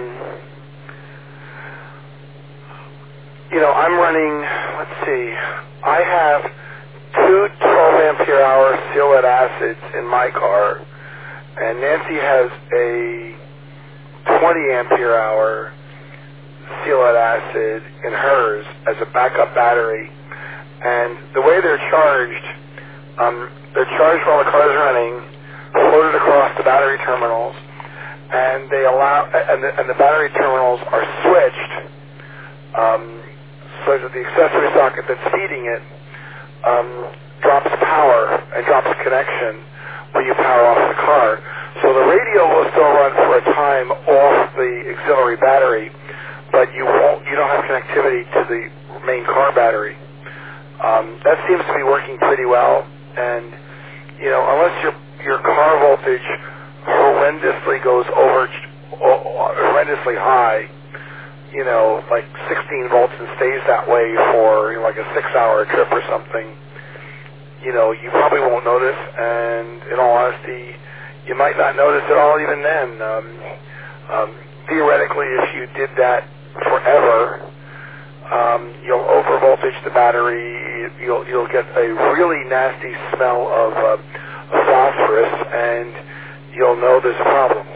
Speaker 1: you know, I'm running, let's see, I have two twelve ampere hour seal lead acids in my car, and Nancy has a twenty ampere hour seal lead acid in hers as a backup battery. And the way they're charged, um, they're charged while the car's running, floated across the battery terminals, and they allow, and the, and the battery terminals are switched um, so that the accessory socket that's feeding it um, drops power and drops connection when you power off the car. So the radio will still run for a time off the auxiliary battery, but you won't, you don't have connectivity to the main car battery. Um, that seems to be working pretty well, and you know, unless your your car voltage horrendously goes over, horrendously high, you know, like sixteen volts and stays that way for, you know, like a six-hour trip or something, you know, you probably won't notice, and in all honesty, you might not notice at all even then. Um, um, theoretically, if you did that forever, um, you'll over-voltage the battery, you'll, you'll get a really nasty smell of, uh, of phosphorus, and you'll know there's a problem.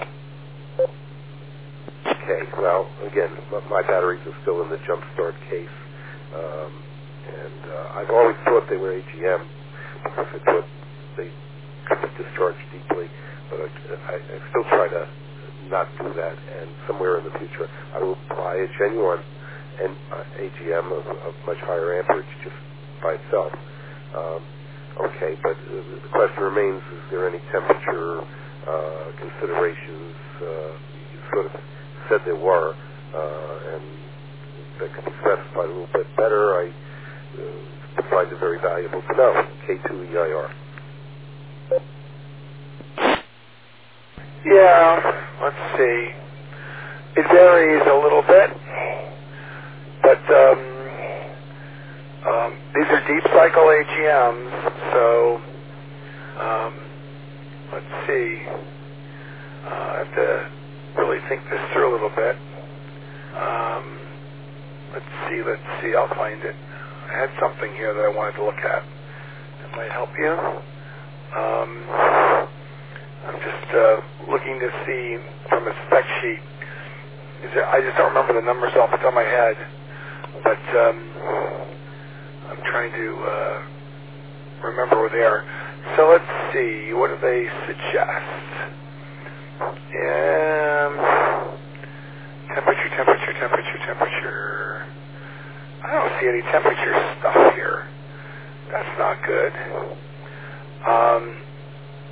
Speaker 4: Okay, well, again, my batteries are still in the jump start case, um, and uh, I've always thought they were A G M because I thought they could discharge deeply, but I, I, I still try to not do that, and somewhere in the future I will buy a genuine and, uh, A G M of, of much higher amperage just by itself. Um, okay, but uh, the question remains, is there any temperature uh, considerations? Uh, you sort of said there were, uh, and that could be specified a little bit better. I uh, find it very valuable to know. K two E I R.
Speaker 1: Yeah, let's see. It varies a little bit, but um, um, these are deep cycle A G Ms, so um, let's see. Uh, I have to really think this through a little bit. Um, let's see, let's see, I'll find it. I had something here that I wanted to look at that might help you. Um, I'm just uh, looking to see from a spec sheet. Is there, I just don't remember the numbers off the top of my head, but um, I'm trying to uh, remember where they are. So let's see, what do they suggest? Um, temperature, temperature, temperature, temperature. I don't see any temperature stuff here. That's not good. Um,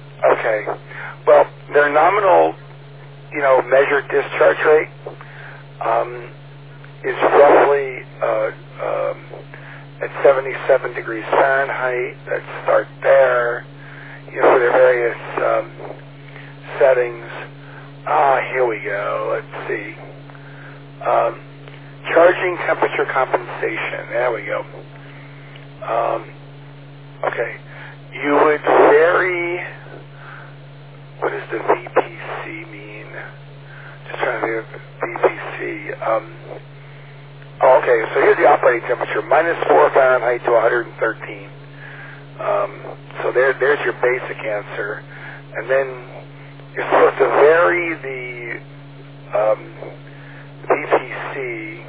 Speaker 1: okay. Well, their nominal, you know, measured discharge rate um, is roughly uh, um, at seventy-seven degrees Fahrenheit. Let's start there. You know, for their various um, settings. Ah, here we go. Let's see. Um, charging temperature compensation. There we go. Um, okay. You would vary. What does the V P C mean? Just trying to think of V P C. Um, oh, okay, so here's the operating temperature. Minus four Fahrenheit to one hundred thirteen. Um, so there, there's your basic answer. And then you're supposed to vary the um, V P C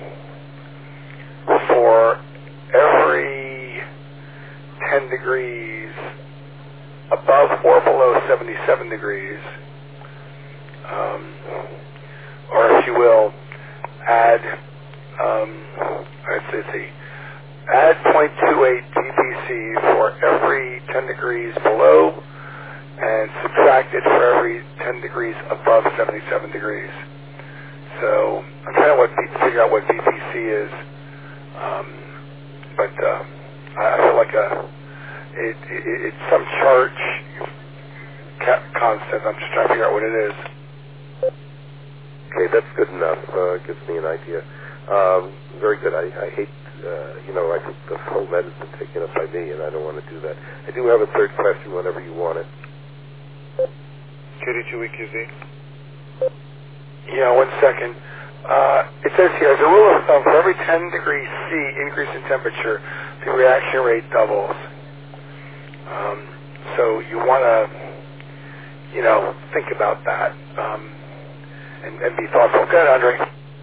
Speaker 1: for every ten degrees above or below seventy-seven degrees. Um, or if you will, add, um, let's see, add zero point two eight V P C for every ten degrees below and subtract it for every ten degrees above seventy-seven degrees. So I'm trying to what, figure out what V P C is, um, but uh, I feel like a, it, it, it's some charge ca- constant. I'm just trying to figure out what it is.
Speaker 4: Okay, that's good enough. Uh, gives me an idea. Um, very good. I, I hate, uh, you know, I think the whole net has been taken up by me, and I don't want to do that. I do have a third question whenever you want it.
Speaker 9: K D two E Q Z.
Speaker 1: Yeah, one second. Uh, it says here, as a rule of thumb, for every ten degrees C increase in temperature, the reaction rate doubles. Um, so you want to, you know, think about that um, and, and be thoughtful. Go ahead, Andre.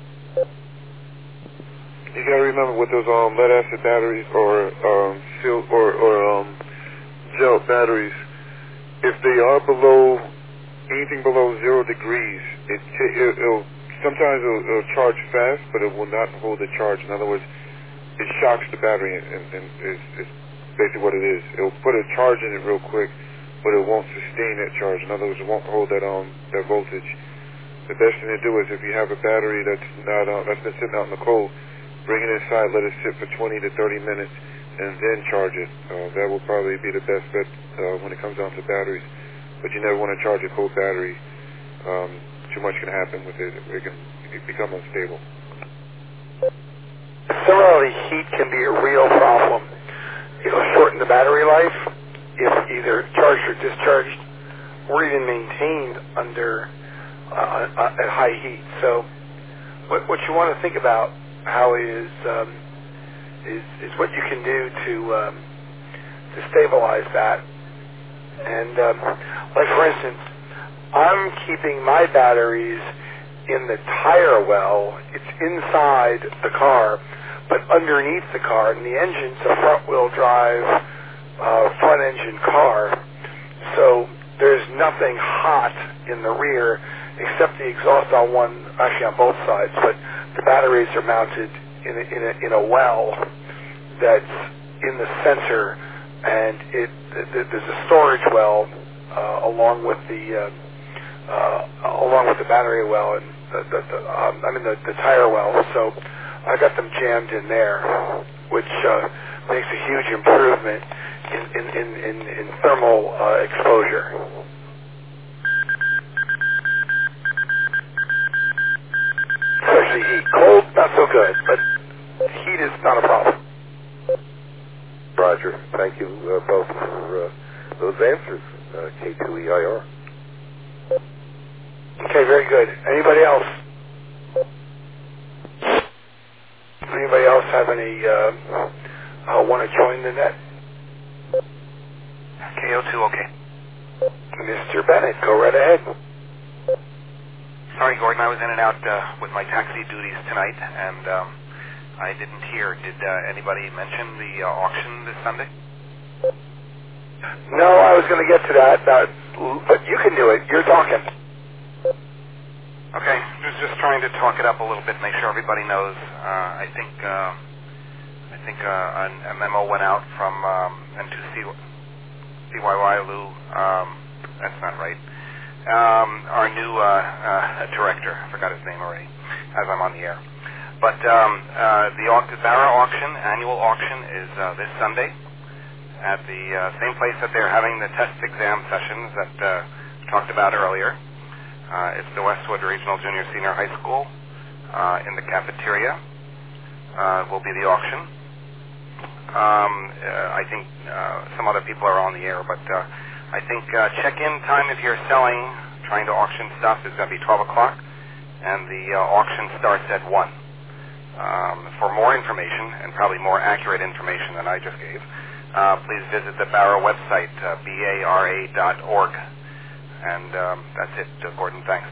Speaker 9: You got to remember with those um, lead acid batteries or um, seal or, or um, gel batteries, if they are below anything below zero degrees, it, it it'll sometimes it'll, it'll charge fast, but it will not hold the charge. In other words, it shocks the battery, and, and, and is, is basically what it is. It'll put a charge in it real quick, but it won't sustain that charge. In other words, it won't hold that um that voltage. The best thing to do is if you have a battery that's not uh, that's been sitting out in the cold, bring it inside, let it sit for twenty to thirty minutes, and then charge it. Uh, that will probably be the best bet uh, when it comes down to batteries. But you never want to charge a cold battery. Um, too much can happen with it. It can it become unstable.
Speaker 1: Similarly, heat can be a real problem. It'll shorten the battery life if either charged or discharged or even maintained under uh, uh, at high heat. So what, what you want to think about, how is, um, is is what you can do to um, to stabilize that. And um, like for instance, I'm keeping my batteries in the tire well. It's inside the car, but underneath the car. And the engine's a front-wheel drive, uh, front-engine car. So there's nothing hot in the rear except the exhaust on one, actually on both sides. But the batteries are mounted in a, in a, in a well that's in the center, and it th- there's a storage well uh, along with the uh, uh, along with the battery well and the, the, the um, I mean the, the tire well. So I got them jammed in there, which uh, makes a huge improvement in in in, in, in thermal uh, exposure. Especially heat. Cold, not so good, but heat is not a problem.
Speaker 4: Roger. Thank you uh, both for uh, those answers, uh, K two E I R.
Speaker 1: Okay, very good. Anybody else? Anybody else have any, uh, uh, want to join the net?
Speaker 8: K O two, okay.
Speaker 1: Mister Bennett, go right ahead.
Speaker 8: Sorry, Gordon, I was in and out uh, with my taxi duties tonight, and um, I didn't hear. Did uh, anybody mention the uh, auction this Sunday?
Speaker 1: No, I was going to get to that, uh, but you can do it. You're talking.
Speaker 8: Okay, I was just trying to talk it up a little bit, make sure everybody knows. Uh, I think uh, I think uh, an, a memo went out from um, N two C Y Y L U. Um, that's not right.
Speaker 12: um, our new uh, uh, director. I forgot his name already, as I'm on the air. But um, uh, the au- Barra auction, annual auction, is uh, this Sunday at the uh, same place that they're having the test exam sessions that uh, we talked about earlier. Uh, it's the Westwood Regional Junior Senior High School uh, in the cafeteria. Uh, will be the auction. Um, uh, I think uh, some other people are on the air, but uh, I think uh, check-in time if you're selling, trying to auction stuff, is going to be twelve o'clock, and the uh, auction starts at one. Um, for more information, and probably more accurate information than I just gave, uh, please visit the Barra website, uh, B A R A dot org. And um, that's it, uh, Gordon. Thanks.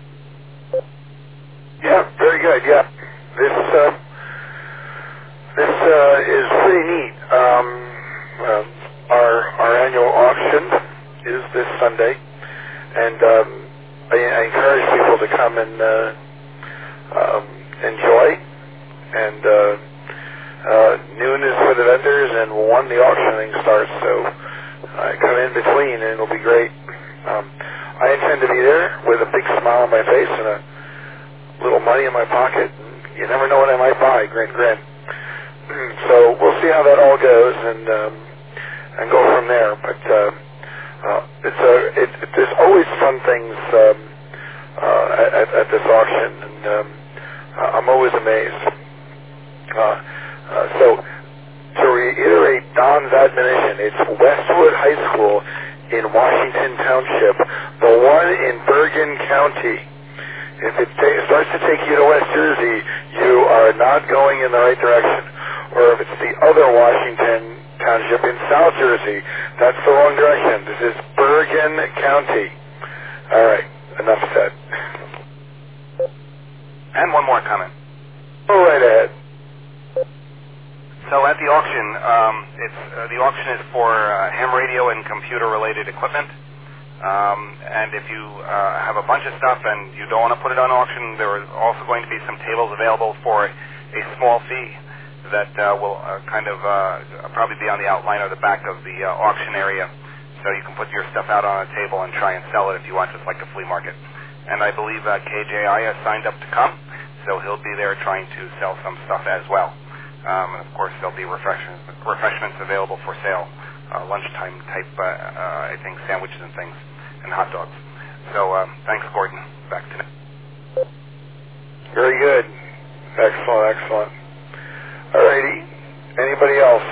Speaker 1: Yeah, very good. Yeah, this uh, this uh, is pretty neat. Um, uh, our our annual auction is this Sunday, and um, I, I encourage people to come and uh, um, enjoy. And uh, uh, noon is for the vendors, and one the auctioning starts. So I uh, come in between, and it'll be great. Um, I intend to be there with a big smile on my face and a little money in my pocket. And you never know what I might buy. Grin, grin. So we'll see how that all goes, and um, and go from there. But uh, uh, it's a it, it, there's always fun things um, uh, at, at this auction, and um, I'm always amazed. Uh, uh, so, to reiterate Don's admonition, it's Westwood High School in Washington Township, the one in Bergen County. If it ta- starts to take you to West Jersey, you are not going in the right direction. Or if it's the other Washington Township in South Jersey, that's the wrong direction. This is Bergen County. All right, enough said.
Speaker 12: And one more comment.
Speaker 1: Go right ahead.
Speaker 12: So at the auction, um, it's uh, the auction is for uh, ham radio and computer-related equipment. Um, and if you uh, have a bunch of stuff and you don't want to put it on auction, there is also going to be some tables available for a small fee that uh, will uh, kind of uh, probably be on the outline or the back of the uh, auction area. So you can put your stuff out on a table and try and sell it if you want, just like a flea market. And I believe uh, K J I has signed up to come, so he'll be there trying to sell some stuff as well. Um, and of course, there'll be refreshments, refreshments available for sale, uh, lunchtime type, uh, uh, I think, sandwiches and things, and hot dogs. So um, thanks, Gordon. Back to you.
Speaker 1: Very good. Excellent, excellent. All righty. Anybody else?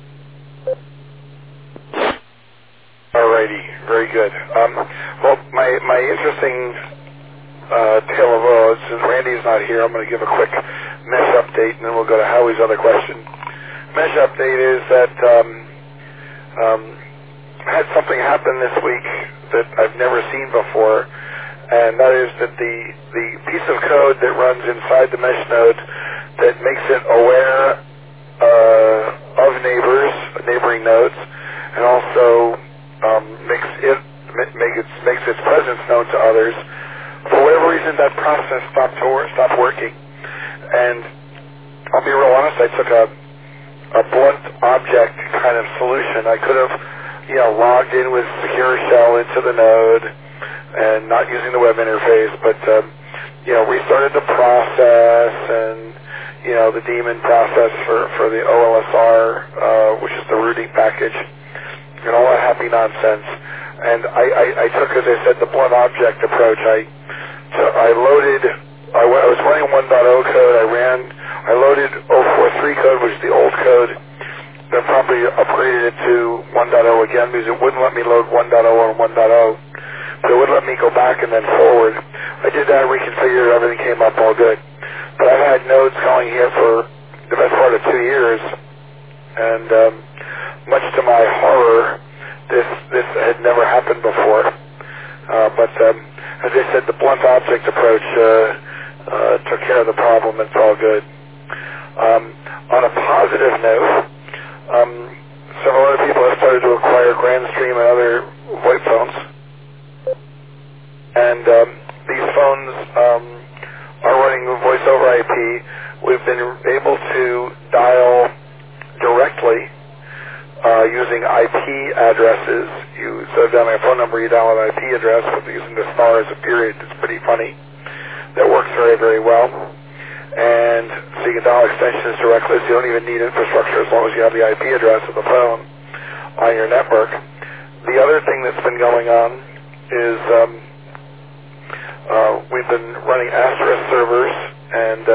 Speaker 1: All righty. Very good. Um, well, my, my interesting uh, tale of woe, since Randy's not here, I'm going to give a quick mesh update, and then we'll go to Howie's other question. Mesh update is that um, um, I had something happen this week that I've never seen before, and that is that the, the piece of code that runs inside the mesh node that makes it aware uh, of neighbors, neighboring nodes, and also um, makes it make its, makes its presence known to others. For whatever reason, that process stopped to work, stopped working. And I'll be real honest, I took a, a blunt object kind of solution. I could have, you know, logged in with Secure Shell into the node and not using the web interface, but, um, you know, restarted the process and, you know, the daemon process for, for the O L S R, uh, which is the routing package, and all that happy nonsense. And I, I, I took, as I said, the blunt object approach. I, so I loaded, I, w- I was running one point oh code. I ran, I loaded oh four three code, which is the old code, then promptly upgraded it to one point oh again because it wouldn't let me load one point oh on one point oh. But it would let me go back and then forward. I did that, reconfigured, everything came up all good. But I've had nodes going here for the best part of two years, and um, much to my horror, this this had never happened before. Uh, but um, as I said, the blunt object approach uh, uh, took care of the problem. It's all good. Um, on a positive note, um, several other people have started to acquire Grandstream and other VoIP phones. And um, these phones um, are running voice over I P. We've been able to dial directly uh, using I P addresses. You instead of dialing a phone number, you dial an I P address, but using the star as a period. It's pretty funny. That works very, very well. And so you can dial extensions directly, so you don't even need infrastructure as long as you have the I P address of the phone on your network. The other thing that's been going on is um, uh, we've been running Asterisk servers and